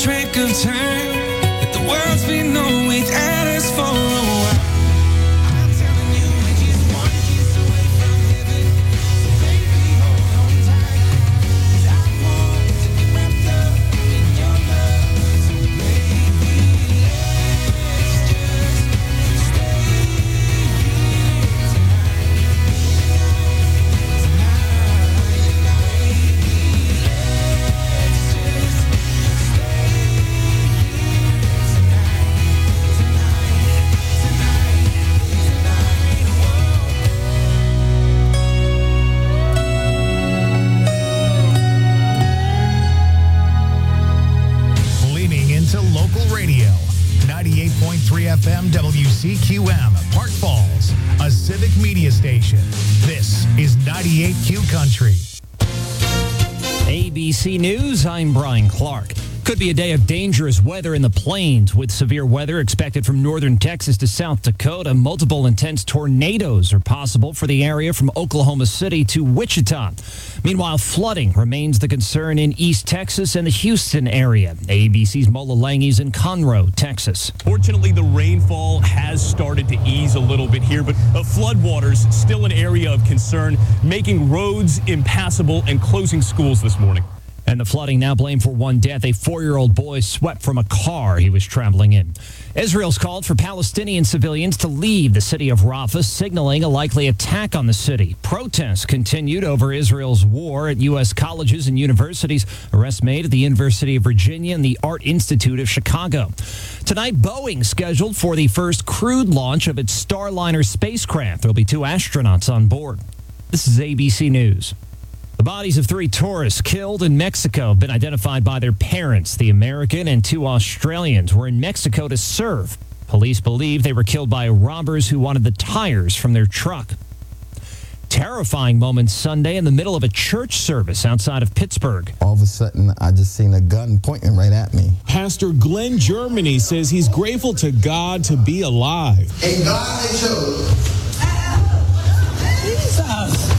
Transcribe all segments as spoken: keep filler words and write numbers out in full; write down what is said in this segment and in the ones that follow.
trick of time. Let the world's been no wait at us for a while. I'm telling you, I just one kiss away from heaven. So baby, hold on tight. 'Cause I want to get wrapped up in your love. So baby, let's just stay here tonight. Tonight. Radio, ninety-eight point three F M W C Q M, Park Falls, a civic media station. This is ninety-eight Q Country. A B C News, I'm Brian Clark. Could be a day of dangerous weather in the plains with severe weather expected from northern Texas to South Dakota. Multiple intense tornadoes are possible for the area from Oklahoma City to Wichita. Meanwhile, flooding remains the concern in East Texas and the Houston area. A B C's Mola Langi's in Conroe, Texas. Fortunately, the rainfall has started to ease a little bit here, but uh, floodwaters still an area of concern, making roads impassable and closing schools this morning. And the flooding now blamed for one death. A four-year-old boy swept from a car he was traveling in. Israel's called for Palestinian civilians to leave the city of Rafah, signaling a likely attack on the city. Protests continued over Israel's war at U S colleges and universities. Arrests made at the University of Virginia and the Art Institute of Chicago. Tonight, Boeing scheduled for the first crewed launch of its Starliner spacecraft. There'll be two astronauts on board. This is A B C News. The bodies of three tourists killed in Mexico have been identified by their parents. The American and two Australians were in Mexico to surf. Police believe they were killed by robbers who wanted the tires from their truck. Terrifying moments Sunday in the middle of a church service outside of Pittsburgh. All of a sudden, I just seen a gun pointing right at me. Pastor Glenn Germany says he's grateful to God to be alive. And God has chosen. Jesus.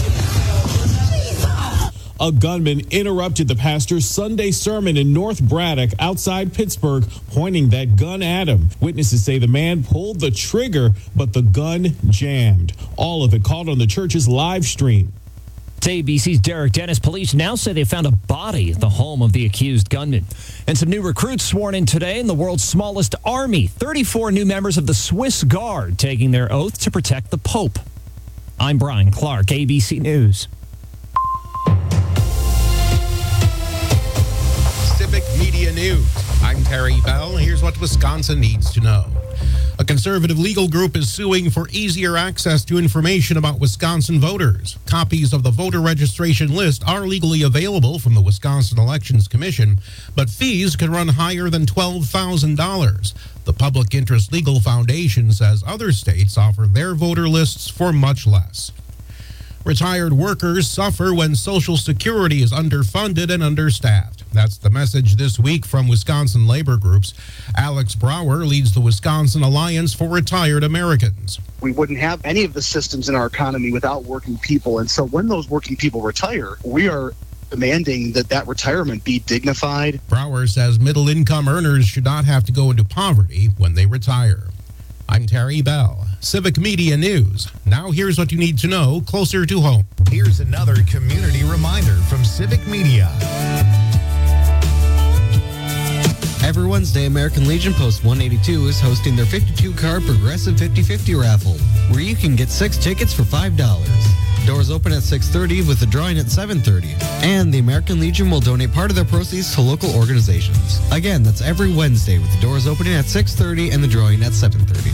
A gunman interrupted the pastor's Sunday sermon in North Braddock outside Pittsburgh, pointing that gun at him. Witnesses say the man pulled the trigger, but the gun jammed. All of it caught on the church's live stream. It's A B C's Derek Dennis. Police now say they found a body at the home of the accused gunman. And some new recruits sworn in today in the world's smallest army. thirty-four new members of the Swiss Guard taking their oath to protect the Pope. I'm Brian Clark, A B C News. Media News. I'm Terry Bell. Here's what Wisconsin needs to know. A conservative legal group is suing for easier access to information about Wisconsin voters. Copies of the voter registration list are legally available from the Wisconsin Elections Commission, but fees can run higher than twelve thousand dollars. The Public Interest Legal Foundation says other states offer their voter lists for much less. Retired workers suffer when Social Security is underfunded and understaffed. That's the message this week from Wisconsin labor groups. Alex Brower leads the Wisconsin Alliance for Retired Americans. We wouldn't have any of the systems in our economy without working people. And so when those working people retire, we are demanding that that retirement be dignified. Brower says middle-income earners should not have to go into poverty when they retire. I'm Terry Bell, Civic Media News. Now here's what you need to know closer to home. Here's another community reminder from Civic Media. Every Wednesday, American Legion Post one eighty-two is hosting their fifty-two card Progressive fifty fifty raffle, where you can get six tickets for five dollars. Doors open at six thirty with the drawing at seven thirty. And the American Legion will donate part of their proceeds to local organizations. Again, that's every Wednesday with the doors opening at six thirty and the drawing at seven thirty.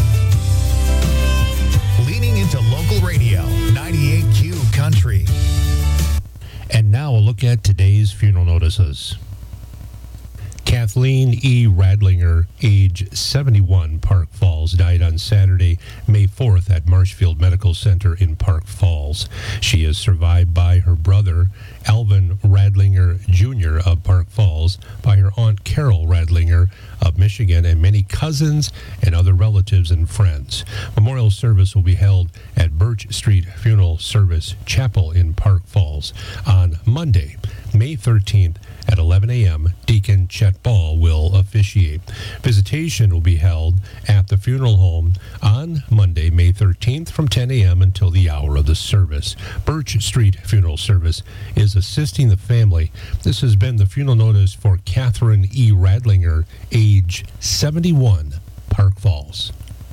Leaning into local radio, ninety-eight Q Country. And now a look at today's funeral notices. Kathleen E. Radlinger, age seventy-one, Park Falls, died on Saturday, May fourth at Marshfield Medical Center in Park Falls. She is survived by her brother, Alvin Radlinger, Junior of Park Falls, by her Aunt Carol Radlinger of Michigan, and many cousins and other relatives and friends. Memorial service will be held at Birch Street Funeral Service Chapel in Park Falls on Monday, May thirteenth at at eleven a.m. Deacon Chet Ball will officiate. Visitation will be held at the funeral home on Monday, May thirteenth from ten a.m. until the hour of the service. Birch Street Funeral Service is assisting the family. This has been the funeral notice for Catherine E. Radlinger, age seventy-one, Park Falls.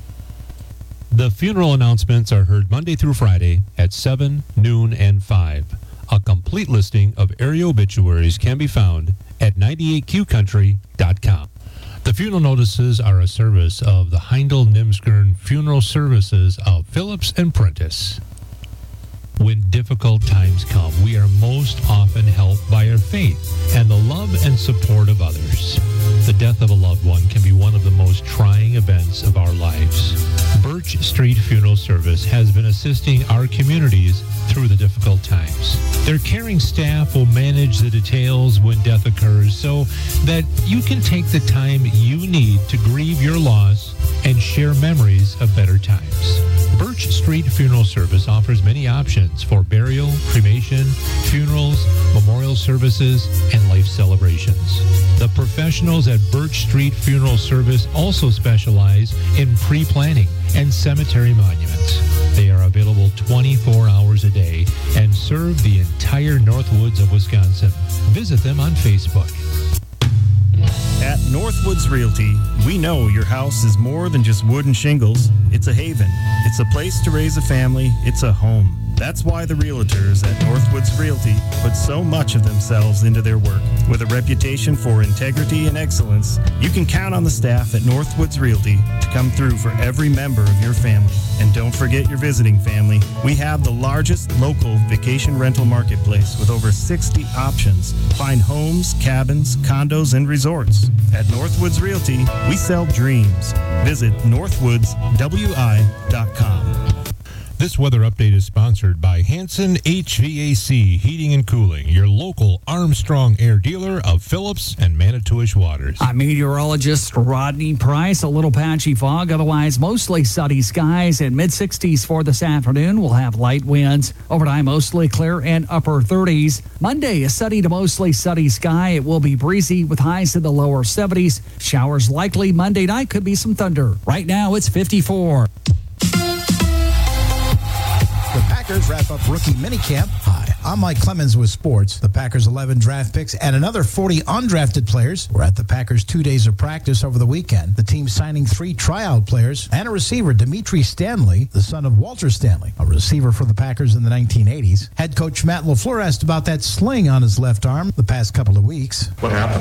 The funeral announcements are heard Monday through Friday at seven, noon, and five. A complete listing of area obituaries can be found at ninety-eight Q country dot com. The funeral notices are a service of the Heindel Nimskern Funeral Services of Phillips and Prentice. When difficult times come, we are most often helped by our faith and the love and support of others. The death of a loved one can be one of the most trying events of our lives. Birch Street Funeral Service has been assisting our communities through the difficult times. Their caring staff will manage the details when death occurs so that you can take the time you need to grieve your loss and share memories of better times. Birch Street Funeral Service offers many options for burial, cremation, funerals, memorial services, and life celebrations. The professionals at Birch Street Funeral Service also specialize in pre-planning and cemetery monuments. They are available twenty-four hours a day and serve the entire Northwoods of Wisconsin. Visit them on Facebook. At Northwoods Realty, we know your house is more than just wood and shingles. It's a haven. It's a place to raise a family. It's a home. That's why the realtors at Northwoods Realty put so much of themselves into their work. With a reputation for integrity and excellence, you can count on the staff at Northwoods Realty to come through for every member of your family. And don't forget your visiting family. We have the largest local vacation rental marketplace with over sixty options. Find homes, cabins, condos, and resorts. At Northwoods Realty, we sell dreams. Visit northwoods w i dot com. This weather update is sponsored by Hanson H V A C Heating and Cooling, your local Armstrong Air dealer of Phillips and Manitowish Waters. I'm meteorologist Rodney Price. A little patchy fog, otherwise mostly sunny skies and mid sixties for this afternoon. We'll have light winds. Overnight, mostly clear and upper thirties. Monday, a sunny to mostly sunny sky. It will be breezy with highs in the lower seventies. Showers likely Monday night. Could be some thunder. Right now, it's fifty-four. The Packers wrap up rookie minicamp. Hi, I'm Mike Clemens with sports. The Packers' eleven draft picks and another forty undrafted players were at the Packers' two days of practice over the weekend. The team signing three tryout players and a receiver, Dimitri Stanley, the son of Walter Stanley, a receiver for the Packers in the nineteen eighties. Head coach Matt LaFleur asked about that sling on his left arm the past couple of weeks. What happened?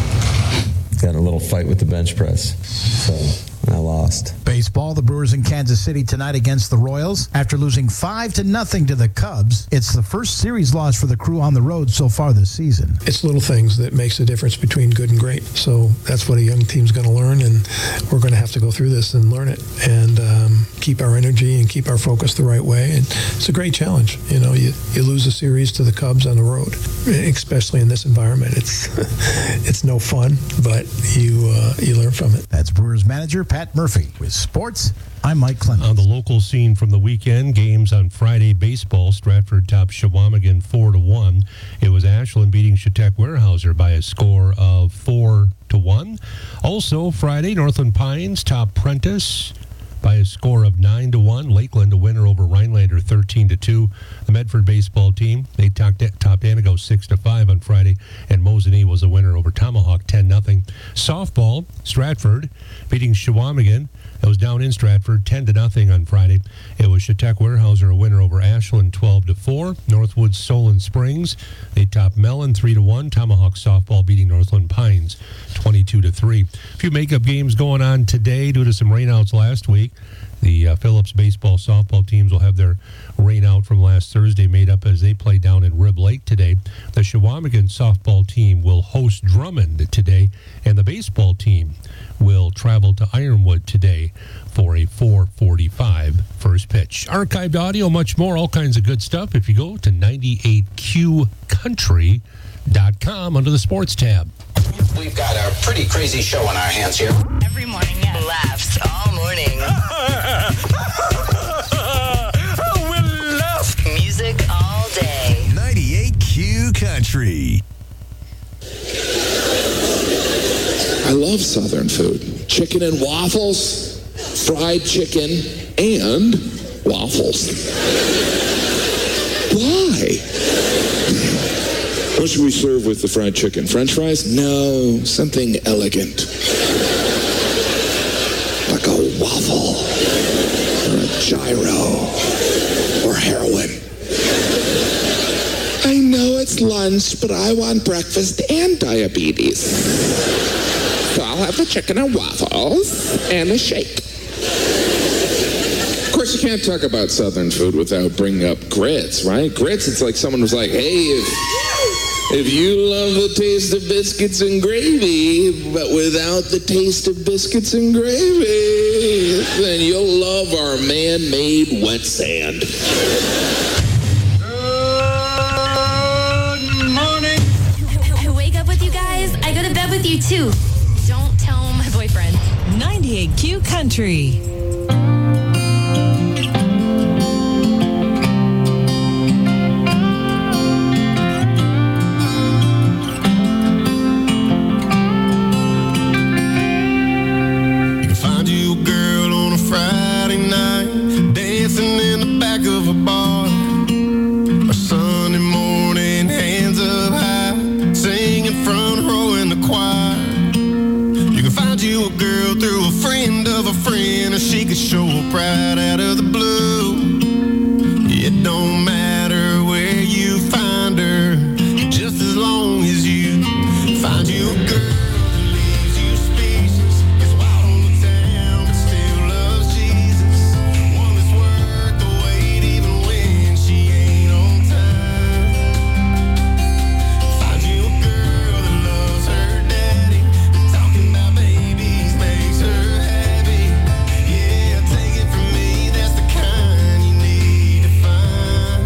Got in a little fight with the bench press, so I lost. Baseball, the Brewers in Kansas City tonight against the Royals. After losing five to nothing to the Cubs, it's the first series loss for the crew on the road so far this season. It's little things that makes the difference between good and great. So that's what a young team's going to learn, and we're going to have to go through this and learn it and um, keep our energy and keep our focus the right way. And it's a great challenge. You know, you, you lose a series to the Cubs on the road, especially in this environment. It's it's no fun, but you uh, you learn from it. That's Brewers manager Pat Murphy. With sports, I'm Mike Clemens. On the local scene from the weekend, games on Friday baseball, Stratford topped Shawamigan four to one. It was Ashland beating Chautauqua Weyerhaeuser by a score of four to one. Also Friday, Northland Pines topped Prentice by a score of nine to one. Lakeland a winner over Rhinelander thirteen to two. The Medford baseball team, they topped, topped Antigo six to five on Friday, and Mosinee was a winner over Tomahawk ten nothing. Softball, Stratford beating Shawamigan. It was down in Stratford ten to nothing on Friday. It was Chautauqua Weyerhaeuser a winner over Ashland twelve to four. Northwood Solon Springs, they topped Mellon three to one. Tomahawk softball beating Northland Pines twenty-two to three. A few makeup games going on today due to some rainouts last week. The uh, Phillips baseball softball teams will have their rain out from last Thursday made up as they play down in Rib Lake today. The Shawamigan softball team will host Drummond today, and the baseball team will travel to Ironwood today for a four forty-five first pitch. Archived audio, much more, all kinds of good stuff if you go to ninety-eight Q country dot com under the sports tab. We've got a pretty crazy show on our hands here. Every morning, yeah. Laughs all morning. We'll laugh. Music all day. ninety-eight Q Country. love Southern food. Chicken and waffles, fried chicken, and waffles. Why? What should we serve with the fried chicken? French fries? No, something elegant. Like a waffle, or a gyro, or heroin. I know it's lunch, but I want breakfast and diabetes. So I'll have the chicken and waffles and a shake. Of course, you can't talk about Southern food without bringing up grits, right? Grits, it's like someone was like, hey, if, if you love the taste of biscuits and gravy, but without the taste of biscuits and gravy, then you'll love our man-made wet sand. I wake up with you guys. I go to bed with you too. Don't tell my boyfriend. ninety-eight Q Country. You can find you a girl on a Friday night, dancing in the back of a bar. Or Sunday morning, hands up high, singing front row in the choir. You can find you a girl through a friend of a friend, or she could show up right out of the blue. It don't matter where you find her, just as long as you find you a girl. Find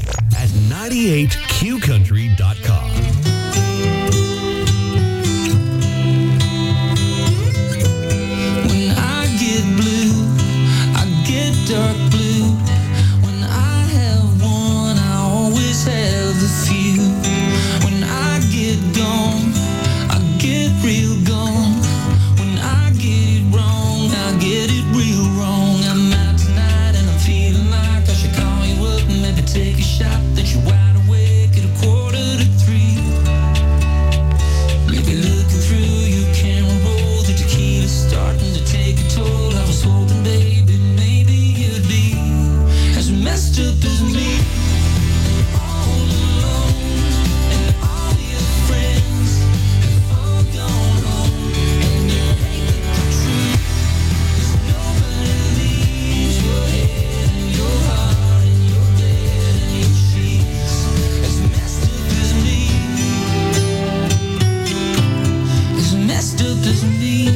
at ninety-eight q country dot com. When I get blue, I get dark blue. When I have one, I always have a few. When I get gone, I get real gone. When I get it wrong, I get it real wrong. I'm out tonight and I'm feeling like I should call you up and maybe take a shot that you're wide awake at a quarter to three. Maybe looking through your camera roll, the tequila's starting to take a toll. I was hoping, baby, maybe you'd be as messed up as me. All alone, and all your friends have all gone home, and you hate the truth. 'Cause nobody leaves your head and your heart and your bed and your sheets as messed up as me. As messed up as me.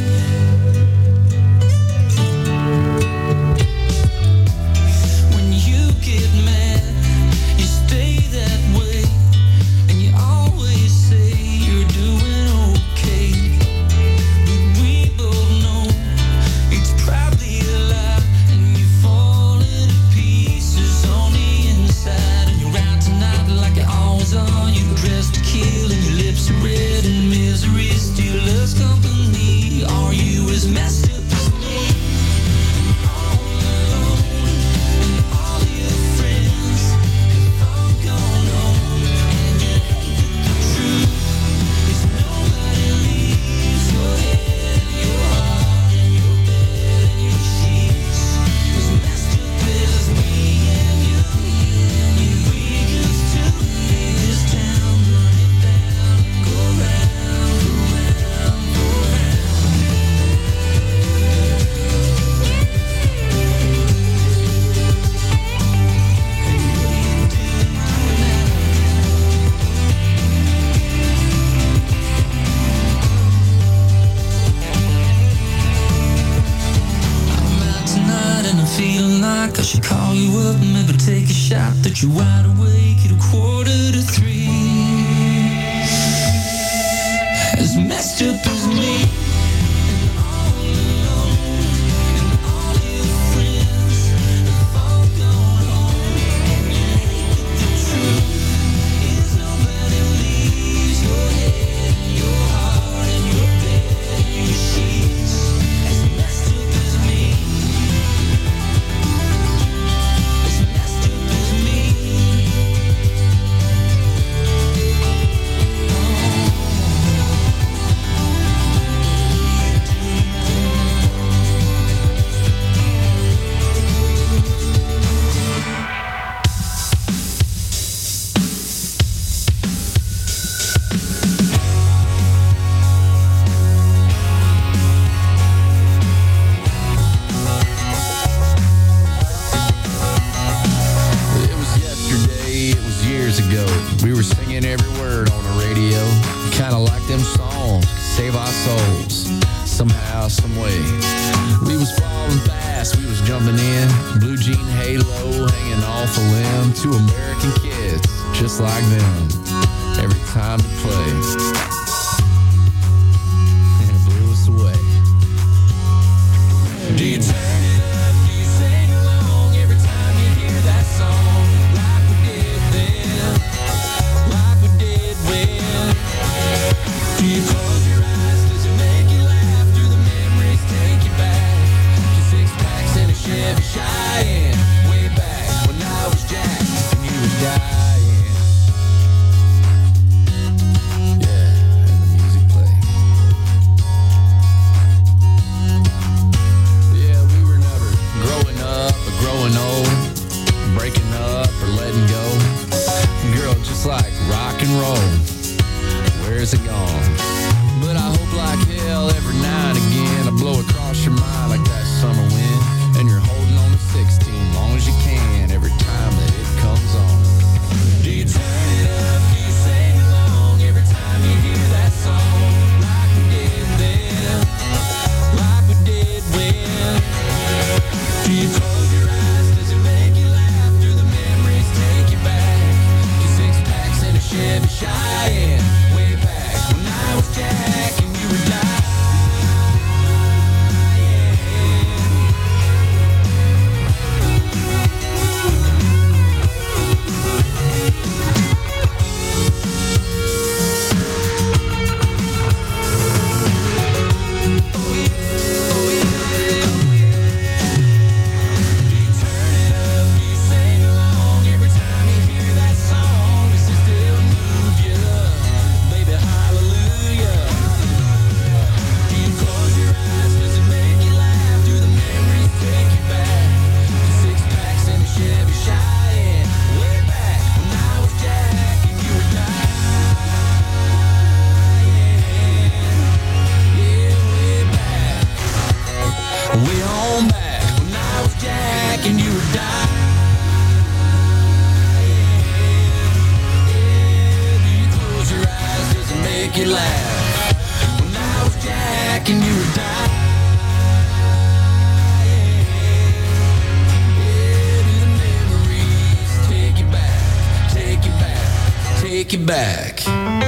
When you get mad, you stay that way, and you always say you're doing okay. But we both know it's probably a lie, and you're falling to pieces on the inside. And you're out tonight like you always are. You're dressed to kill, and your lips are red, and misery still loves company. Are you as messed up as me? All alone, and all your friends have all gone home, and you hate the truth. 'Cause nobody leaves your head, your heart, and your bed, and your sheets as messed up as me and you. And we used to leave this town, run it down, go round, go round, go round. I'm out tonight and I'm feeling like I should call you up and maybe take a shot that you're wide awake at a quarter to three. As messed up as me. And all alone, and all your friends have all gone home, and you hate the truth is nobody leaves your head, your heart, and your bed, and your sheets as messed up as me. As messed up as me. It was yesterday, it was years ago. We were singing every word on the radio. Kinda like them songs, save our souls. Somehow, some way. We was falling fast, we was jumping in. Blue jean halo, hanging off a limb. Two American kids, just like them. Every time we play, and it blew us away. Do you turn it up? Do you sing along every time you hear that song? Like we did then, like we did when. Do you close your eyes? Does it make you laugh? Do the memories take you back? To six packs and a Chevy Cheyenne, way back when I was Jack and you was dying. Yeah, and the music played. Yeah, we were never growing up or growing old, breaking up or letting go. Girl, just like rock and roll, where's it gone? But I hope like hell every now and again I blow across your mind like that summer wind, and you're holding on to sixteen long as you can every time that it comes on. Do you turn it up? Do you sing along every time you hear that song? Like we did then, like we did when. Do you close your eyes? Does it make you laugh? Do the memories take you back? make you laugh. When I was Jack and you were dying. Take you back.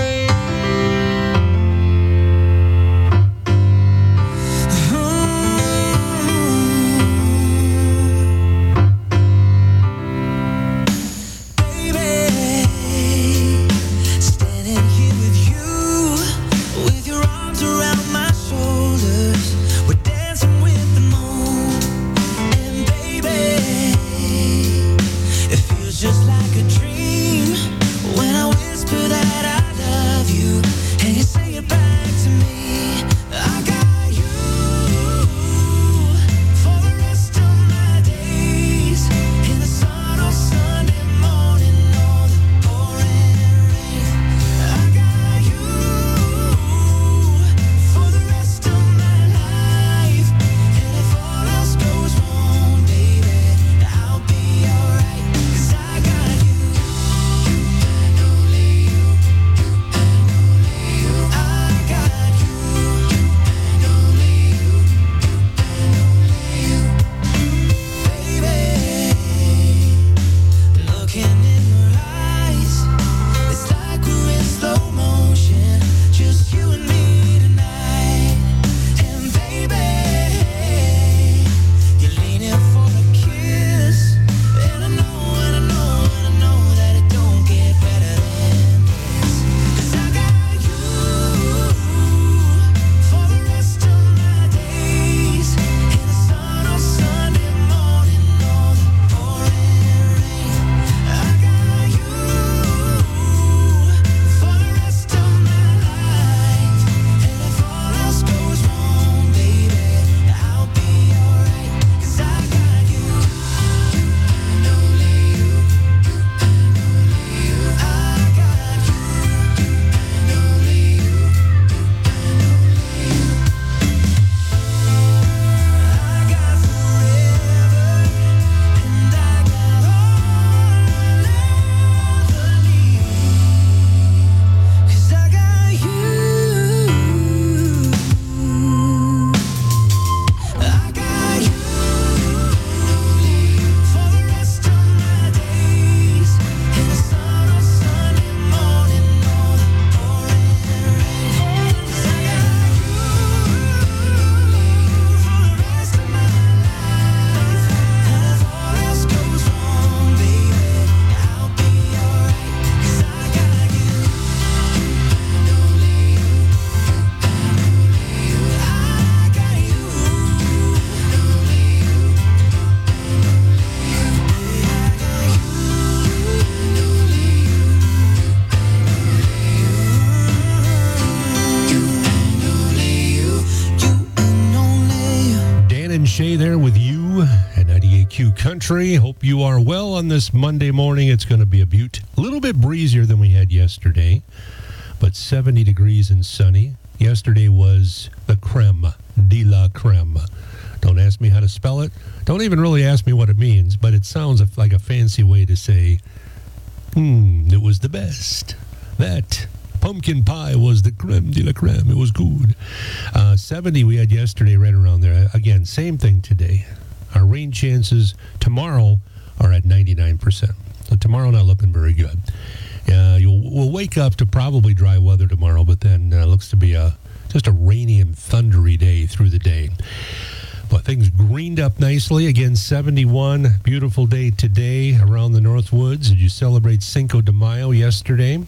Shay there with you at ninety-eight Q Country. Hope you are well on this Monday morning. It's going to be a beaut. A little bit breezier than we had yesterday, but seventy degrees and sunny. Yesterday was the creme de la creme. Don't ask me how to spell it. Don't even really ask me what it means, but it sounds like a fancy way to say, hmm, it was the best. That pumpkin pie was the creme de la creme. It was good. Uh, seventy we had yesterday, right around there. Again, same thing today. Our rain chances tomorrow are at ninety-nine percent. So tomorrow not looking very good. Uh, you'll we'll wake up to probably dry weather tomorrow, but then uh, looks to be a just a rainy and thundery day through the day. But things greened up nicely. Again, seventy-one. Beautiful day today around the North Woods. Did you celebrate Cinco de Mayo yesterday?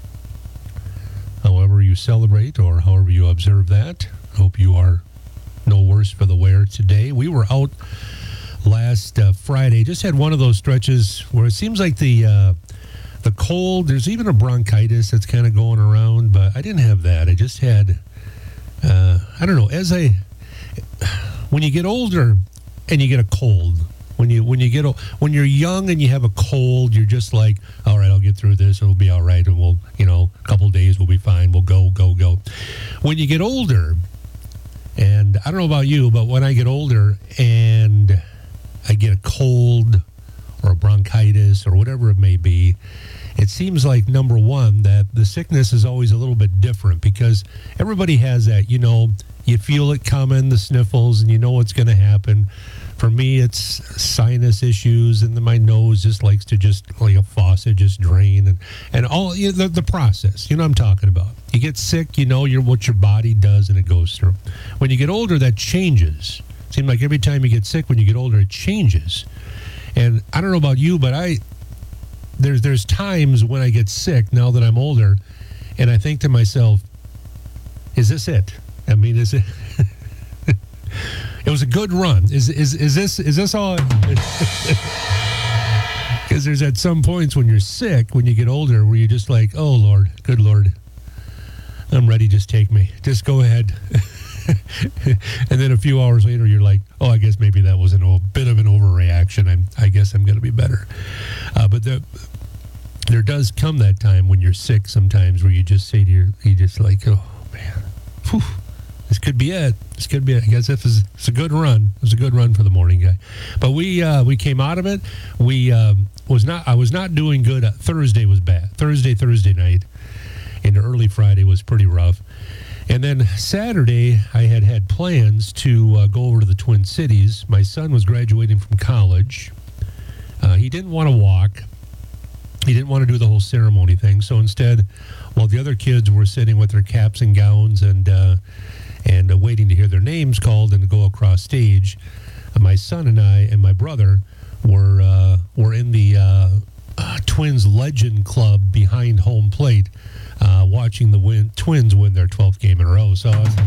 However you celebrate or however you observe that. Hope you are no worse for the wear today. We were out last uh, Friday. Just had one of those stretches where it seems like the uh, the cold, there's even a bronchitis that's kind of going around, but I didn't have that. I just had, uh, I don't know, as I, when you get older and you get a cold, when you when you get when you're young and you have a cold, you're just like, all right, I'll get through this. It'll be all right, and we'll, you know, a couple days we'll be fine. We'll go, go, go. When you get older, and I don't know about you, but when I get older and I get a cold or a bronchitis or whatever it may be, it's seems like, number one, that the sickness is always a little bit different because everybody has that, you know, you feel it coming, the sniffles, and you know what's going to happen. For me, it's sinus issues, and then my nose just likes to just, like a faucet, just drain, and, and all you know, the, the process. You know what I'm talking about. You get sick, you know your, what your body does, and it goes through. When you get older, that changes. It seems like every time you get sick, when you get older, it changes. And I don't know about you, but I there's there's times when I get sick now that I'm older, and I think to myself, is this it? I mean, is it? It was a good run. Is is is this is this all? Because there's at some points when you're sick, when you get older, where you're just like, oh Lord, good Lord, I'm ready. Just take me. Just go ahead. And then a few hours later, you're like, oh, I guess maybe that was an, a bit of an overreaction. I'm, I guess I'm going to be better. Uh, but the, there does come that time when you're sick sometimes where you just say to your, you just like, oh, man, whew, this could be it. This could be it. I guess if it's, it's a good run. It was a good run for the morning guy. But we uh, we came out of it. We um, was not. I was not doing good. Uh, Thursday was bad. Thursday, Thursday night, into early Friday was pretty rough. And then Saturday, I had had plans to uh, go over to the Twin Cities. My son was graduating from college. Uh, he didn't want to walk. He didn't want to do the whole ceremony thing. So instead, while the other kids were sitting with their caps and gowns and uh, and uh, waiting to hear their names called and to go across stage, uh, my son and I and my brother were uh, were in the uh, uh, Twins Legend Club behind home plate. Uh, watching the win, Twins win their twelfth game in a row. So I, was,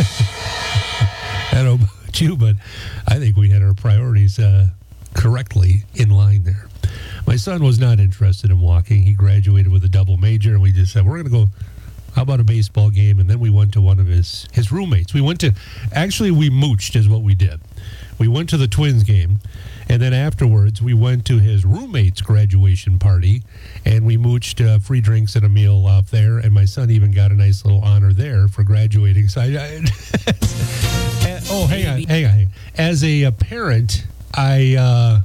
I don't know about you, but I think we had our priorities uh, correctly in line there. My son was not interested in walking. He graduated with a double major, and we just said, we're going to go, how about a baseball game? And then we went to one of his, his roommates. We went to, actually we mooched is what we did. We went to the Twins game, and then afterwards we went to his roommate's graduation party, and we mooched uh, free drinks and a meal off there, and my son even got a nice little honor there for graduating. So I, I oh, hang on, hang on, hang on. As a, a parent, I, uh,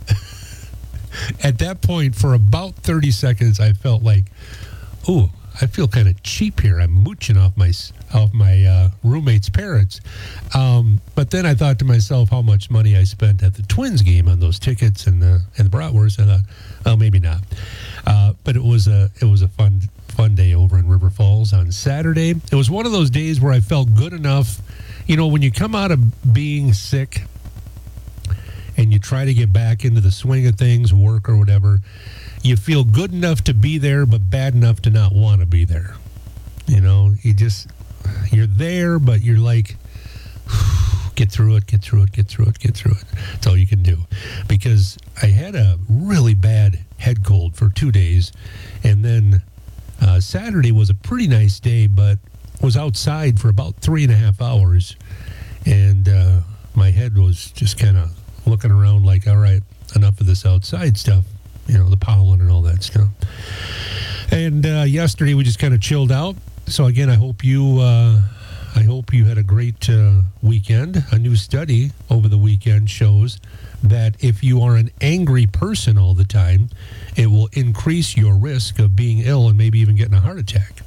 at that point, for about thirty seconds, I felt like, ooh, I feel kind of cheap here. I'm mooching off my off my uh, roommate's parents. Um, but then I thought to myself how much money I spent at the Twins game on those tickets and the and the bratwurst. I thought, oh, maybe not. Uh, but it was a it was a fun fun day over in River Falls on Saturday. It was one of those days where I felt good enough. You know, when you come out of being sick and you try to get back into the swing of things, work or whatever, you feel good enough to be there, but bad enough to not want to be there. You know, you just, you're there, but you're like, get through it, get through it, get through it, get through it. That's all you can do. Because I had a really bad head cold for two days. And then uh, Saturday was a pretty nice day, but was outside for about three and a half hours. And uh, my head was just kind of looking around like, all right, enough of this outside stuff. You know, the pollen and all that stuff. And uh, yesterday we just kind of chilled out. So again, I hope you, uh, I hope you had a great uh, weekend. A new study over the weekend shows that if you are an angry person all the time, it will increase your risk of being ill and maybe even getting a heart attack.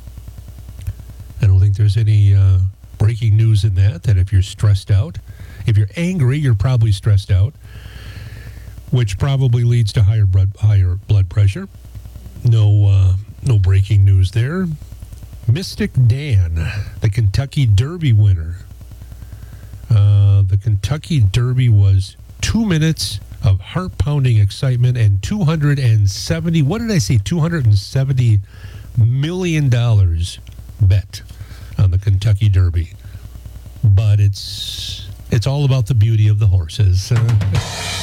I don't think there's any uh, breaking news in that. That if you're stressed out, if you're angry, you're probably stressed out, which probably leads to higher blood higher blood pressure. No, uh, no breaking news there. Mystic Dan, the Kentucky Derby winner. Uh, the Kentucky Derby was two minutes of heart-pounding excitement and two hundred seventy. What did I say? two hundred seventy million dollars bet on the Kentucky Derby. But it's it's all about the beauty of the horses. Uh,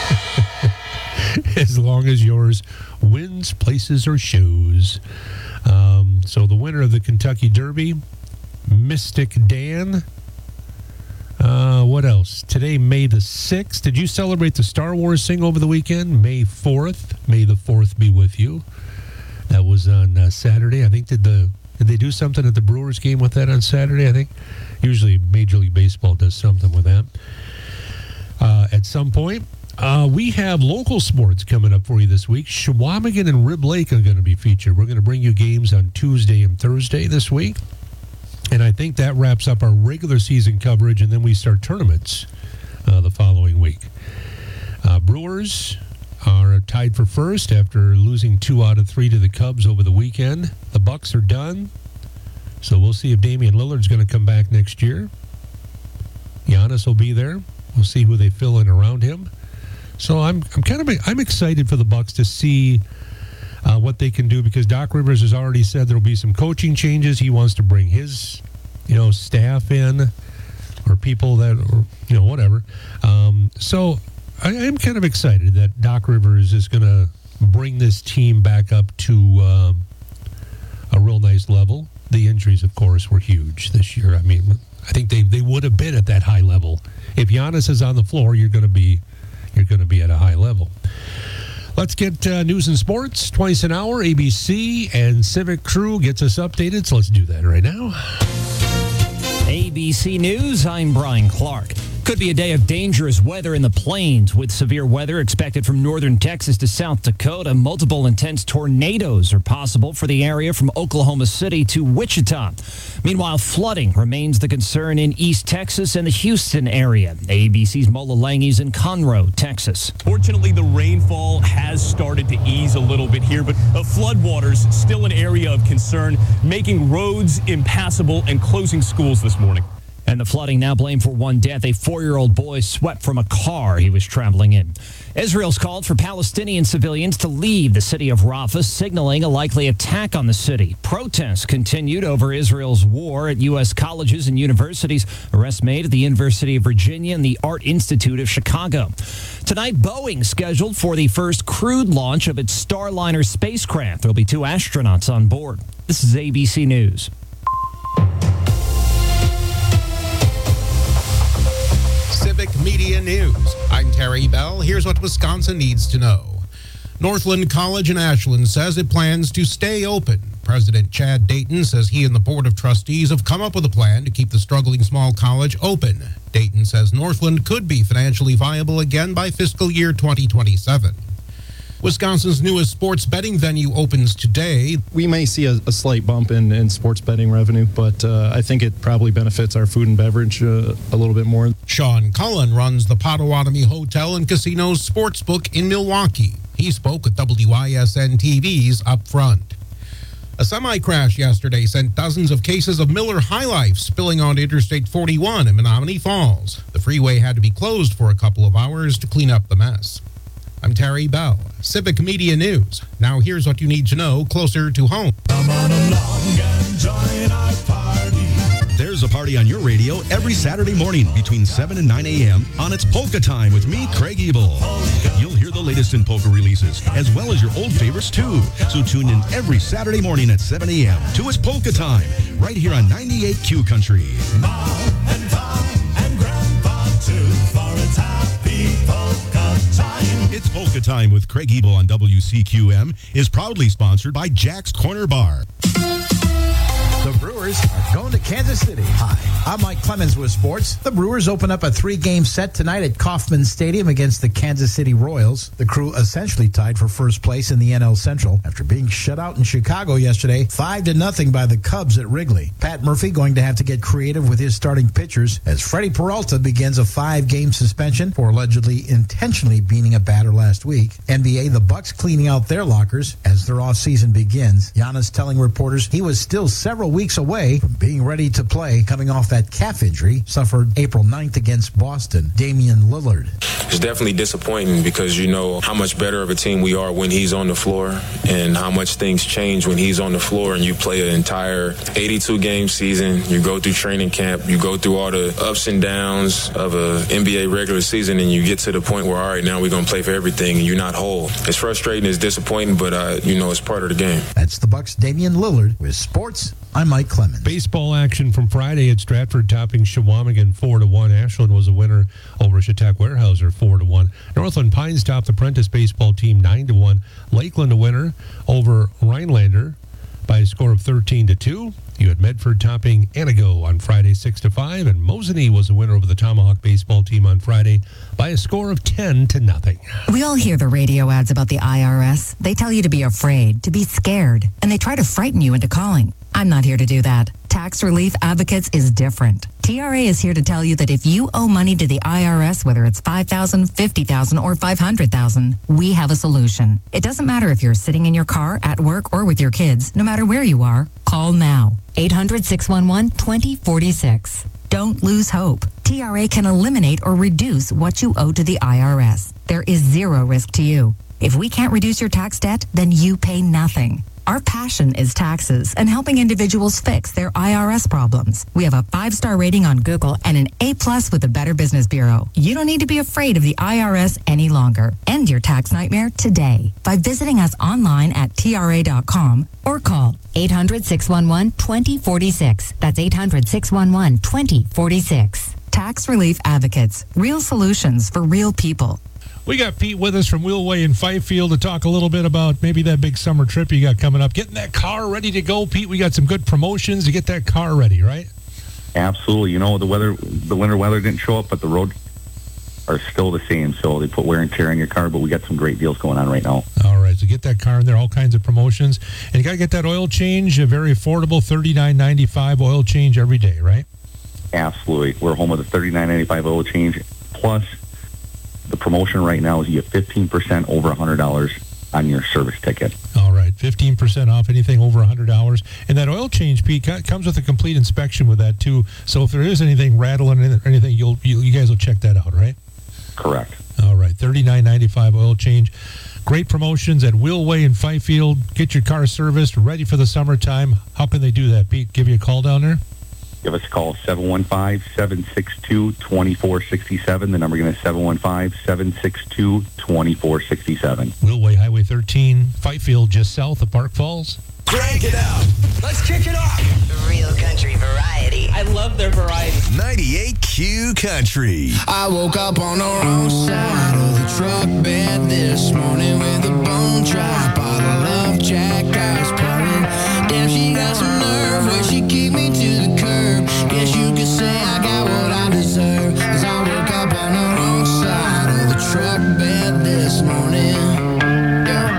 as long as yours wins, places, or shows. Um, so the winner of the Kentucky Derby, Mystic Dan. Uh, what else? Today, May the sixth. Did you celebrate the Star Wars thing over the weekend? May fourth. May the fourth be with you. That was on uh, Saturday. I think did the did they do something at the Brewers game with that on Saturday? I think usually Major League Baseball does something with that. Uh, at some point. Uh, we have local sports coming up for you this week. Shawamigan and Rib Lake are going to be featured. We're going to bring you games on Tuesday and Thursday this week. And I think that wraps up our regular season coverage, and then we start tournaments uh, the following week. Uh, Brewers are tied for first after losing two out of three to the Cubs over the weekend. The Bucks are done, so we'll see if Damian Lillard's going to come back next year. Giannis will be there. We'll see who they fill in around him. So I'm I'm kind of I'm excited for the Bucks to see uh, what they can do, because Doc Rivers has already said there will be some coaching changes. He wants to bring his, you know, staff in, or people that, or, you know, whatever. Um, so I am kind of excited that Doc Rivers is going to bring this team back up to um, a real nice level. The injuries, of course, were huge this year. I mean, I think they, they would have been at that high level. If Giannis is on the floor, you're going to be you're going to be at a high level. Let's get uh, news and sports twice an hour. A B C and Civic Crew gets us updated, so let's do that right now. A B C News, I'm Brian Clark. Could be a day of dangerous weather in the plains, with severe weather expected from northern Texas to South Dakota. Multiple intense tornadoes are possible for the area from Oklahoma City to Wichita. Meanwhile, flooding remains the concern in East Texas and the Houston area. A B C's Mola Langey's in Conroe, Texas. Fortunately, the rainfall has started to ease a little bit here, but uh, floodwaters still an area of concern, making roads impassable and closing schools this morning. And the flooding now blamed for one death. A four-year-old boy swept from a car he was traveling in. Israel's called for Palestinian civilians to leave the city of Rafah, signaling a likely attack on the city. Protests continued over Israel's war at U S colleges and universities. Arrests made at the University of Virginia and the Art Institute of Chicago. Tonight, Boeing scheduled for the first crewed launch of its Starliner spacecraft. There will be two astronauts on board. This is A B C News. Civic Media News. I'm Terry Bell. Here's what Wisconsin needs to know. Northland College in Ashland says it plans to stay open. President Chad Dayton says he and the Board of Trustees have come up with a plan to keep the struggling small college open. Dayton says Northland could be financially viable again by fiscal year twenty twenty-seven. Wisconsin's newest sports betting venue opens today. We may see a, a slight bump in, in sports betting revenue, but uh, I think it probably benefits our food and beverage uh, a little bit more. Sean Cullen runs the Potawatomi Hotel and Casino's Sportsbook in Milwaukee. He spoke with W I S N T V's Up Front. A semi-crash yesterday sent dozens of cases of Miller High Life spilling onto Interstate forty-one in Menominee Falls. The freeway had to be closed for a couple of hours to clean up the mess. I'm Terry Bell, Civic Media News. Now here's what you need to know closer to home. Come on along and join our party. There's a party on your radio every Saturday morning between seven and nine a.m. on It's Polka Time with me, Craig Ebel. You'll hear the latest in polka releases, as well as your old favorites, too. So tune in every Saturday morning at seven a.m. to It's Polka Time, right here on ninety-eight Q Country. Mom and Pop and Grandpa, too, for it's happy polka time. It's Polka Time with Craig Ebel on W C Q M is proudly sponsored by Jack's Corner Bar. The Brewers are going to Kansas City. Hi, I'm Mike Clemens with sports. The Brewers open up a three-game set tonight at Kauffman Stadium against the Kansas City Royals. The Crew essentially tied for first place in the N L Central after being shut out in Chicago yesterday, five to nothing by the Cubs at Wrigley. Pat Murphy going to have to get creative with his starting pitchers as Freddie Peralta begins a five-game suspension for allegedly intentionally beating a batter last week. N B A, the Bucks cleaning out their lockers as their offseason begins. Giannis telling reporters he was still several weeks away from being ready to play, coming off that calf injury suffered April ninth against Boston. Damian Lillard. It's definitely disappointing because you know how much better of a team we are when he's on the floor and how much things change when he's on the floor and you play an entire eighty-two game season. You go through training camp, you go through all the ups and downs of a N B A regular season, and you get to the point where, all right, now we're going to play for everything, and you're not whole. It's frustrating, it's disappointing, but, uh, you know, it's part of the game. That's the Bucks' Damian Lillard with sports. I'm Mike Clemens. Baseball action from Friday at Stratford, topping Shawamigan four to one. Ashland was a winner over Chautauqua-Weyerhaeuser four to one. Northland Pines topped the Prentice baseball team nine to one. Lakeland a winner over Rhinelander by a score of thirteen to two. You had Medford topping Anago on Friday six to five, and Mosinee was the winner over the Tomahawk baseball team on Friday by a score of ten to nothing. We all hear the radio ads about the I R S. They tell you to be afraid, to be scared, and they try to frighten you into calling. I'm not here to do that. Tax Relief Advocates is different. T R A is here to tell you that if you owe money to the I R S, whether it's five thousand dollars, fifty thousand dollars, or five hundred thousand dollars, we have a solution. It doesn't matter if you're sitting in your car, at work, or with your kids. No matter where you are, call now. eight hundred, six one one, two zero four six. Don't lose hope. T R A can eliminate or reduce what you owe to the I R S. There is zero risk to you. If we can't reduce your tax debt, then you pay nothing. Our passion is taxes and helping individuals fix their I R S problems. We have a five-star rating on Google and an A-plus with the Better Business Bureau. You don't need to be afraid of the I R S any longer. End your tax nightmare today by visiting us online at T R A dot com or call eight hundred, six one one, two zero four six. That's eight hundred, six one one, two zero four six. Tax Relief Advocates. Real solutions for real people. We got Pete with us from Wheelway in Fifield to talk a little bit about maybe that big summer trip you got coming up. Getting that car ready to go, Pete. We got some good promotions to get that car ready, right? Absolutely. You know, the weather, the winter weather didn't show up, but the roads are still the same. So they put wear and tear on your car, but we got some great deals going on right now. All right. So get that car in there, all kinds of promotions. And you got to get that oil change, a very affordable thirty-nine ninety-five oil change every day, right? Absolutely. We're home with a thirty-nine ninety-five oil change. Plus, the promotion right now is you get fifteen percent over one hundred dollars on your service ticket. All right, fifteen percent off anything over one hundred dollars. And that oil change, Pete, comes with a complete inspection with that, too. So if there is anything rattling or anything, you'll, you, you guys will check that out, right? Correct. All right, thirty-nine ninety-five oil change. Great promotions at Wheelway in Fifield. Get your car serviced, ready for the summertime. How can they do that, Pete? Give you a call down there? Give us a call, seven one five, seven six two, two four six seven. The number again is seven one five, seven six two, two four six seven. Wheelway Highway thirteen, Fifield, just south of Park Falls. Crank it up. Let's kick it off. Real country variety. I love their variety. ninety-eight Q Country. I woke up on the wrong side of the truck bed this morning with a bone dry bottle of Jack I was pouring. Damn, she got some nerve when she kicked me to the curb. Guess you could say I got what I deserve. Cause I woke up on the wrong side of the truck bed this morning. Yeah.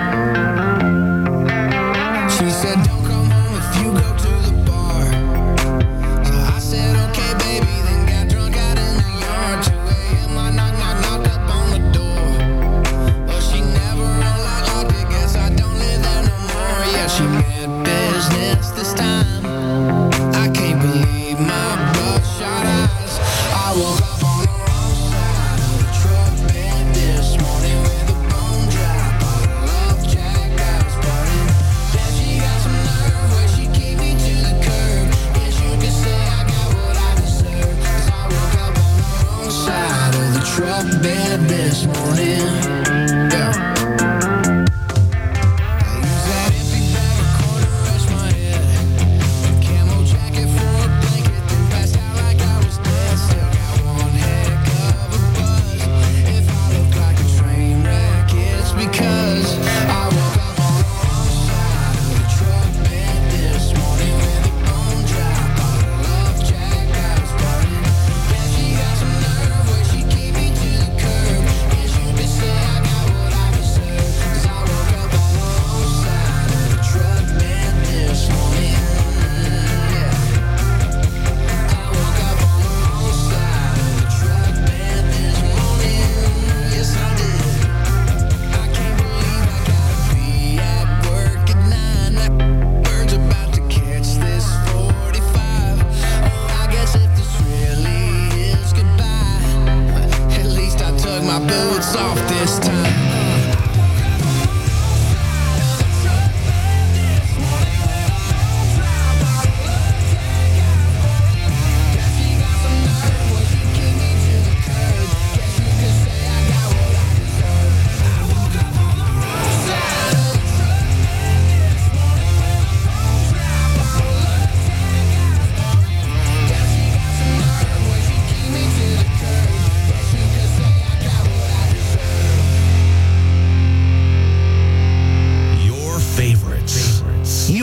She said, don't come home if you go to the bar. So I said, okay, baby, then got drunk out in the yard. two a.m. I knock, knock, knocked up on the door. But she never unlocked it, guess I don't live there no more. Yeah, she meant business this time. I can't believe my bloodshot eyes. I woke up on the wrong side of the truck bed this morning with a bone dry bottle of Jack I was burning. Then she got some nerve when she kicked me to the curb. Guess you could say I got what I deserve. Cause I woke up on the wrong side of the truck bed this morning. Yeah. I use that empty bag of quarter rest my head.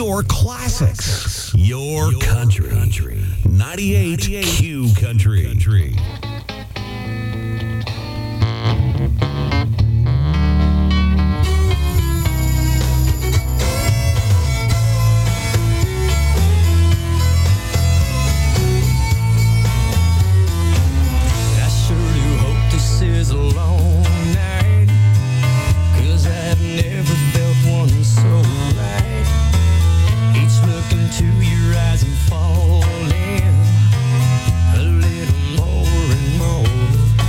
your classics. Your, country. country. ninety-eight Q Country. country. I sure do hope this is a long night, 'cause I've never felt one so right. Each look into your eyes and falling a little more and more.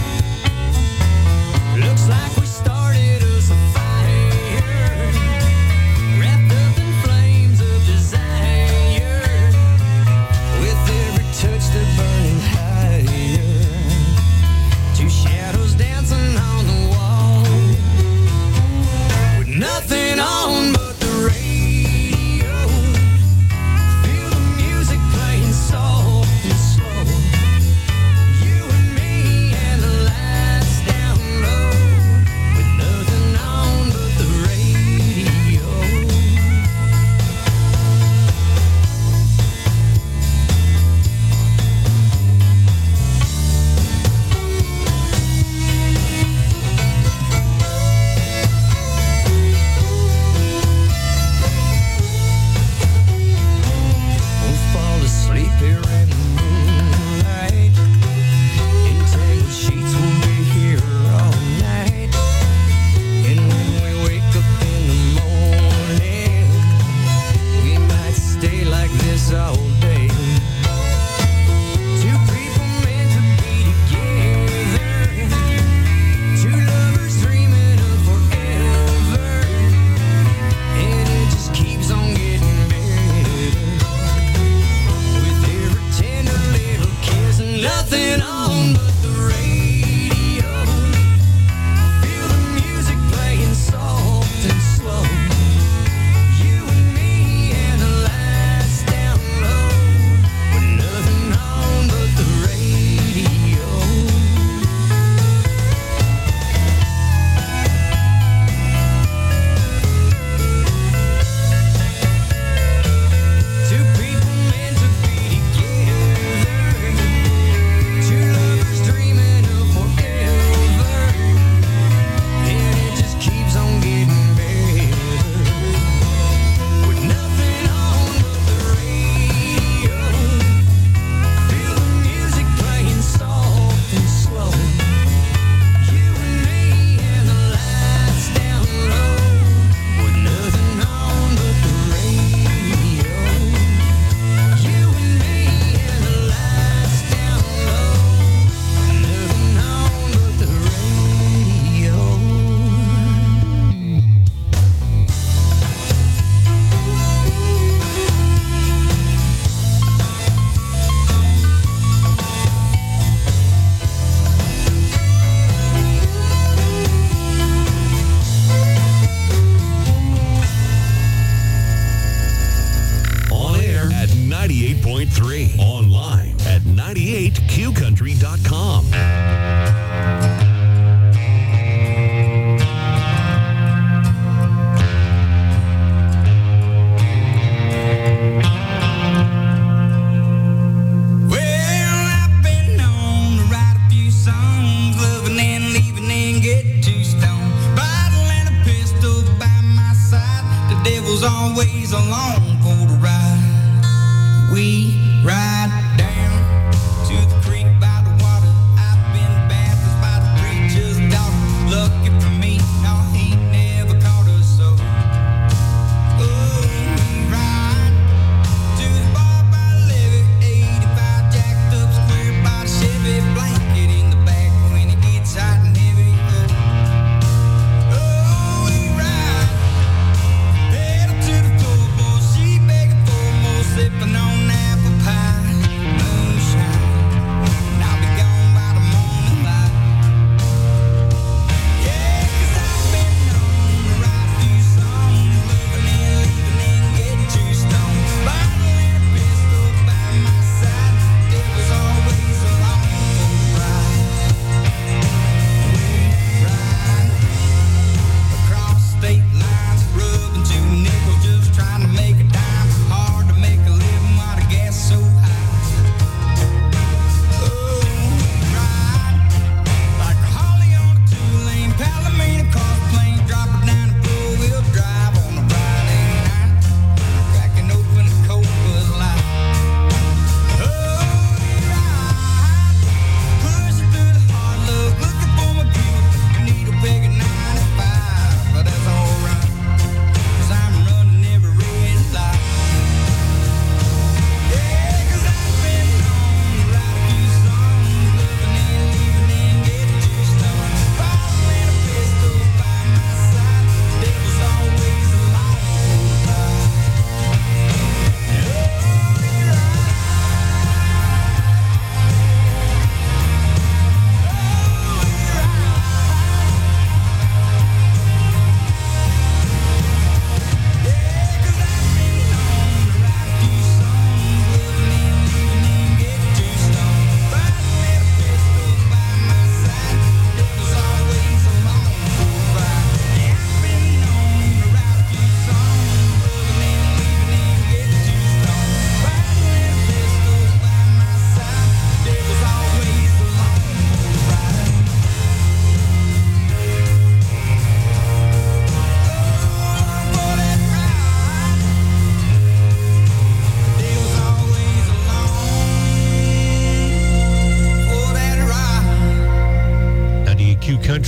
Looks like we started us a fire, wrapped up in flames of desire. With every touch they're burning higher, two shadows dancing on the wall, with nothing on but the radio. Feel the music playing soft and slow. You and me and the lights down low, with nothing on but the radio. We'll fall asleep here in the moonlight. Entangled sheets will be here all night. And when we wake up in the morning, we might stay like this all day. Two people meant to be together, two lovers dreaming of forever. And it just keeps on getting better, with every tender little kiss and nothing on but the radio. Feel the music playing soft and slow. You and me and the lights down low, with nothing on but the radio. Two people meant to be together, two lovers dreaming of forever. And it just keeps on getting better, with nothing on but the radio. Feel the music playing soft and slow. You and me and the lights down low, with nothing on but the radio. You and me and the lights down low, with nothing on but the radio. On air at ninety-eight point three. Online at ninety-eight Q country dot com. Well, I've been known to write a few songs, loving and leaving and get too stoned. Bottle and a pistol by my side, the devil's always along for the ride. We ride down to the creek by the water. I've been baptized by the preacher's daughter. Lucky for me, no, he never caught us so. Oh, we ride to the bar by the levee, eighty-five jacked up square body Chevy, blanket in the back when it gets hot and heavy. Oh, oh, we ride, pedal to the floor, boy, she begging for more, sipping on apple pie.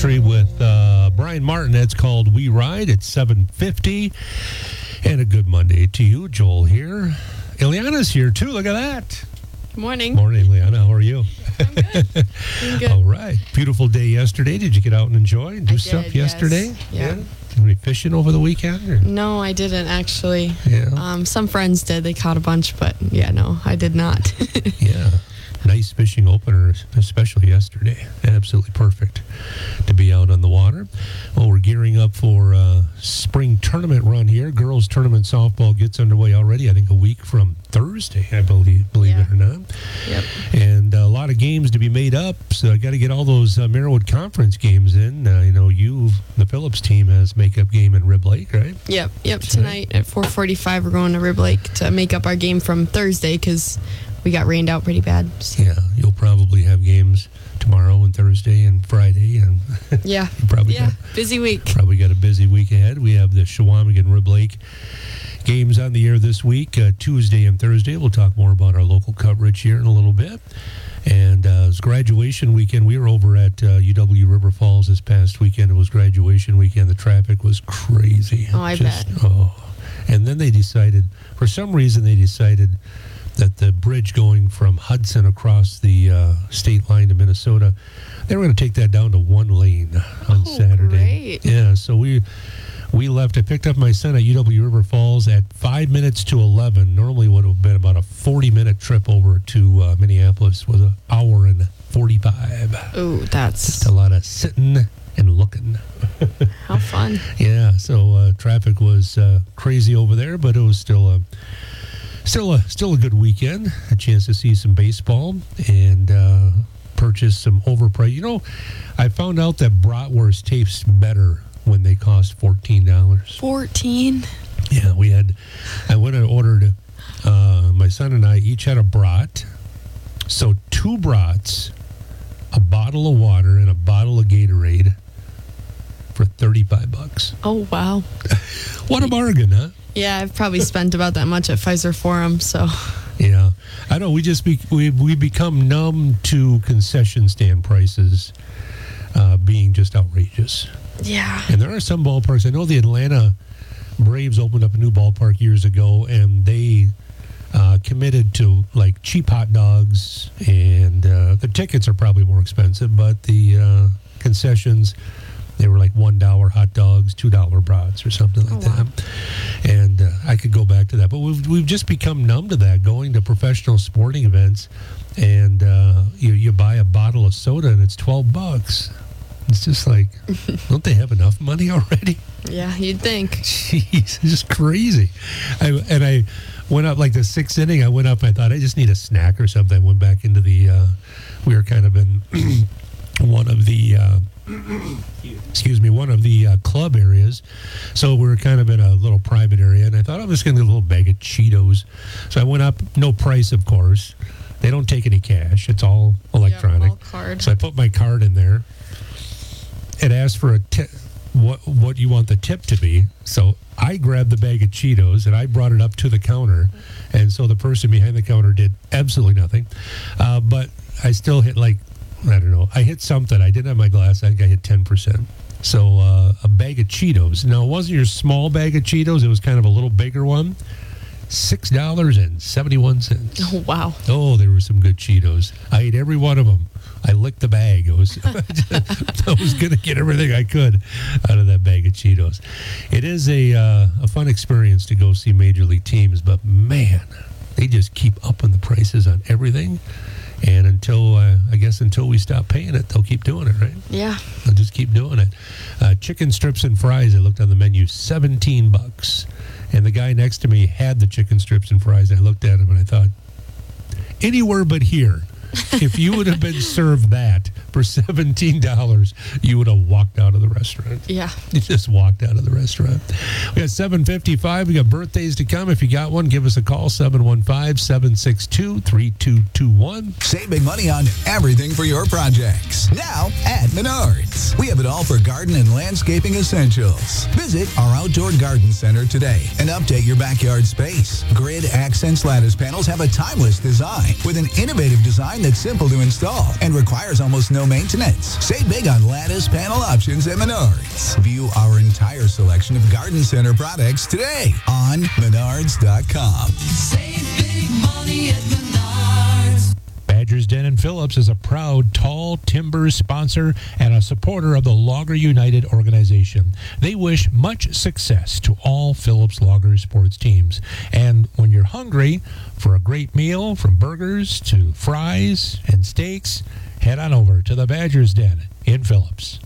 Country with uh, Brian Martin. It's called We Ride. It's seven fifty. And a good Monday to you. Joel here. Ileana's here, too. Look at that. Good morning. Morning, Ileana. How are you? I'm good. Doing good. All right. Beautiful day yesterday. Did you get out and enjoy and do I stuff did, yesterday? yes. Yeah. Did you fishing over the weekend? Or? No, I didn't actually. Yeah. Um, some friends did. They caught a bunch, but yeah, no, I did not. Yeah. Nice fishing opener, especially yesterday. Absolutely perfect to be out on the water. Well, we're gearing up for uh, spring tournament run here. Girls tournament softball gets underway already, I think a week from Thursday, I believe, believe Yeah. it or not. Yep. And a lot of games to be made up, so I got to get all those uh, Merriwood Conference games in. Uh, you know, you, the Phillips team, has makeup game in Rib Lake, right? Yep, yep. Tonight at four forty-five, we're going to Rib Lake to make up our game from Thursday because we got rained out pretty bad. So. Yeah, you'll probably have games tomorrow and Thursday and Friday, and Yeah. you probably yeah. got, Busy week. probably got a busy week ahead. We have the Shawamigan Rib Lake games on the air this week, uh, Tuesday and Thursday. We'll talk more about our local coverage here in a little bit. And uh, it's graduation weekend. We were over at uh, U W River Falls this past weekend. It was graduation weekend. The traffic was crazy. Oh, I bet. Oh, and then they decided, for some reason, they decided that the bridge going from Hudson across the uh, state line to Minnesota, they were going to take that down to one lane on Oh, Saturday. great. Yeah, so we we left. I picked up my son at U W River Falls at five minutes to eleven. Normally would have been about a forty-minute trip over to uh, Minneapolis. Was an hour and forty-five. Oh, that's Just a lot of sitting and looking. how fun. Yeah, so uh, traffic was uh, crazy over there, but it was still a still a still a good weekend. A chance to see some baseball and uh, purchase some overpriced. You know, I found out that bratwurst tastes better when they cost fourteen dollars. fourteen? Yeah, we had. I went and ordered. Uh, my son and I each had a brat. So two brats, a bottle of water, and a bottle of Gatorade for thirty-five bucks. Oh, wow. What a bargain, huh? Yeah, I've probably spent about that much at Pfizer Forum, so. Yeah, I know. We just be, we we become numb to concession stand prices uh, being just outrageous. Yeah. And there are some ballparks. I know the Atlanta Braves opened up a new ballpark years ago, and they uh, committed to like cheap hot dogs, and uh, the tickets are probably more expensive, but the uh, concessions, they were like one dollar hot dogs, two dollar brats, or something like Oh, wow. that. And uh, I could go back to that, but we've we've just become numb to that. Going to professional sporting events, and uh, you you buy a bottle of soda and it's twelve bucks. It's just like, don't they have enough money already? Yeah, you'd think. Jeez, it's just crazy. I, and I went up like the sixth inning. I went up. I thought I just need a snack or something. I went back into the. Uh, we were kind of in one of the. Uh, excuse me, one of the uh, club areas. So we were kind of in a little private area, and I thought I was going to get a little bag of Cheetos. So I went up, no price, of course. They don't take any cash. It's all electronic. all card. So I put my card in there. It asked for a tip, what what you want the tip to be. So I grabbed the bag of Cheetos and I brought it up to the counter, and so the person behind the counter did absolutely nothing. Uh, but I still hit like, I don't know, I hit something. I didn't have my glass. I think I hit ten percent. So uh, a bag of Cheetos. Now, it wasn't your small bag of Cheetos. It was kind of a little bigger one. six dollars and seventy-one cents. Oh, wow. Oh, there were some good Cheetos. I ate every one of them. I licked the bag. It was, I was going to get everything I could out of that bag of Cheetos. It is a uh, a fun experience to go see Major League teams, but man, they just keep upping the prices on everything. And until, uh, I guess until we stop paying it, they'll keep doing it, right? Yeah. They'll just keep doing it. Uh, chicken strips and fries, I looked on the menu, seventeen bucks. And the guy next to me had the chicken strips and fries. I looked at him and I thought, anywhere but here. If you would have been served that for seventeen dollars, you would have walked out of the restaurant. Yeah. You just walked out of the restaurant. We got seven fifty-five. We got birthdays to come. If you got one, give us a call, seven one five, seven six two, three two two one. Save big money on everything for your projects. Now at Menards. We have it all for garden and landscaping essentials. Visit our outdoor garden center today and update your backyard space. Grid Accents lattice panels have a timeless design with an innovative design that's simple to install and requires almost no maintenance. Save big on lattice panel options at Menards. View our entire selection of garden center products today on Menards dot com. Save big money at Menards. Badger's Den in Phillips is a proud Tall Timbers sponsor and a supporter of the Logger United organization. They wish much success to all Phillips Logger sports teams. And when you're hungry for a great meal, from burgers to fries and steaks, head on over to the Badger's Den in Phillips.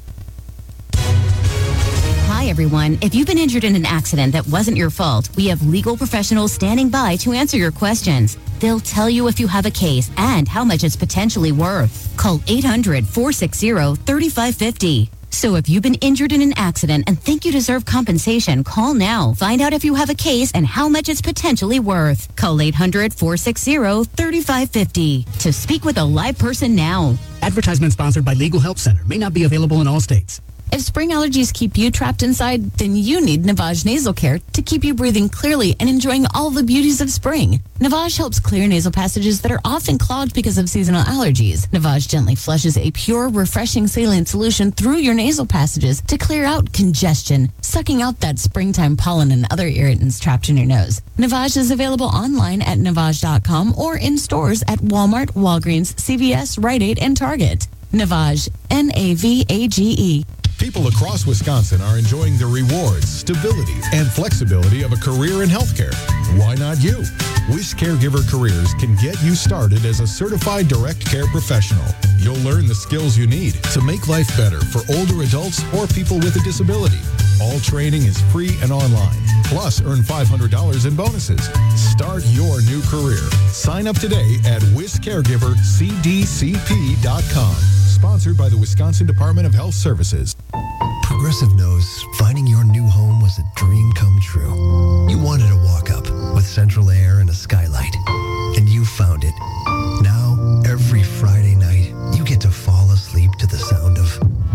Hi, everyone. If you've been injured in an accident that wasn't your fault, we have legal professionals standing by to answer your questions. They'll tell you if you have a case and how much it's potentially worth. Call eight hundred, four six zero, three five five zero. So if you've been injured in an accident and think you deserve compensation, call now. Find out if you have a case and how much it's potentially worth. Call eight hundred, four six zero, three five five zero to speak with a live person now. Advertisement sponsored by Legal Help Center. May not be available in all states. If spring allergies keep you trapped inside, then you need Navage Nasal Care to keep you breathing clearly and enjoying all the beauties of spring. Navage helps clear nasal passages that are often clogged because of seasonal allergies. Navage gently flushes a pure, refreshing saline solution through your nasal passages to clear out congestion, sucking out that springtime pollen and other irritants trapped in your nose. Navage is available online at navage dot com or in stores at Walmart, Walgreens, C V S, Rite Aid, and Target. Navage, N A V A G E. People across Wisconsin are enjoying the rewards, stability, and flexibility of a career in healthcare. Why not you? Wish Caregiver Careers can get you started as a certified direct care professional. You'll learn the skills you need to make life better for older adults or people with a disability. All training is free and online. Plus, earn five hundred dollars in bonuses. Start your new career. Sign up today at wish caregiver c d c p dot com. Sponsored by the Wisconsin Department of Health Services. Progressive knows finding your new home was a dream come true. You wanted a walk-up with central air and a skylight, and you found it. Now, every Friday night, you get to fall asleep to the sound of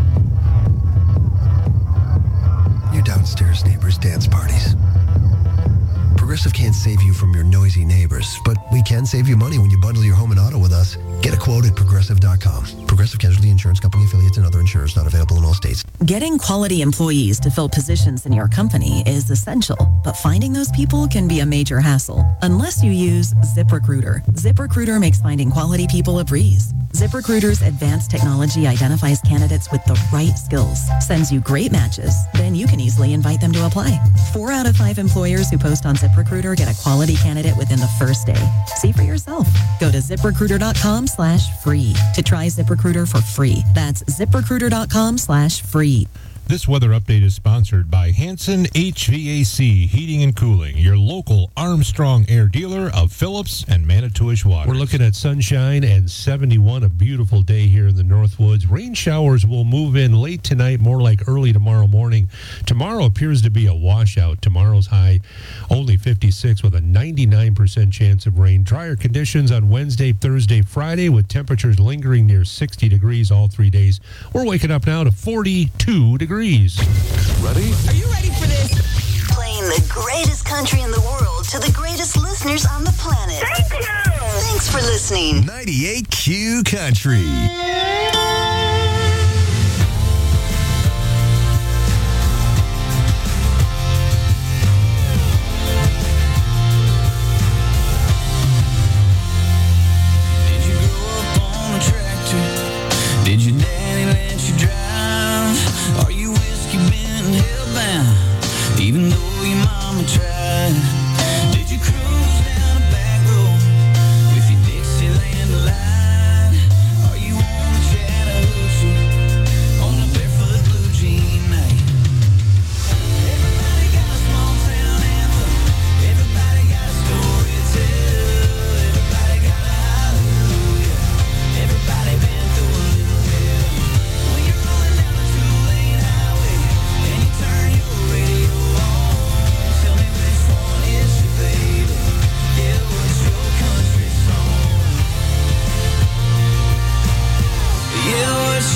your downstairs neighbors' dance parties. Progressive can't save you from your noisy neighbors, but we can save you money when you bundle your home and auto with us. Get a quote at progressive dot com. Progressive Casualty Insurance Company affiliates and other insurers not available in all states. Getting quality employees to fill positions in your company is essential, but finding those people can be a major hassle unless you use ZipRecruiter. ZipRecruiter makes finding quality people a breeze. ZipRecruiter's advanced technology identifies candidates with the right skills, sends you great matches, then you can easily invite them to apply. Four out of five employers who post on ZipRecruiter get a quality candidate within the first day. See for yourself. Go to ZipRecruiter dot com slash free to try ZipRecruiter for free. That's ZipRecruiter dot com slash free. This weather update is sponsored by Hanson H V A C Heating and Cooling, your local Armstrong Air dealer of Phillips and Manitowish Water. We're looking at sunshine and seventy-one, a beautiful day here in the Northwoods. Rain showers will move in late tonight, more like early tomorrow morning. Tomorrow appears to be a washout. Tomorrow's high only fifty-six with a ninety-nine percent chance of rain. Drier conditions on Wednesday, Thursday, Friday with temperatures lingering near sixty degrees all three days. We're waking up now to forty-two degrees. Ready? Are you ready for this? Playing the greatest country in the world to the greatest listeners on the planet. Thank you. Thanks for listening. ninety-eight Q Country.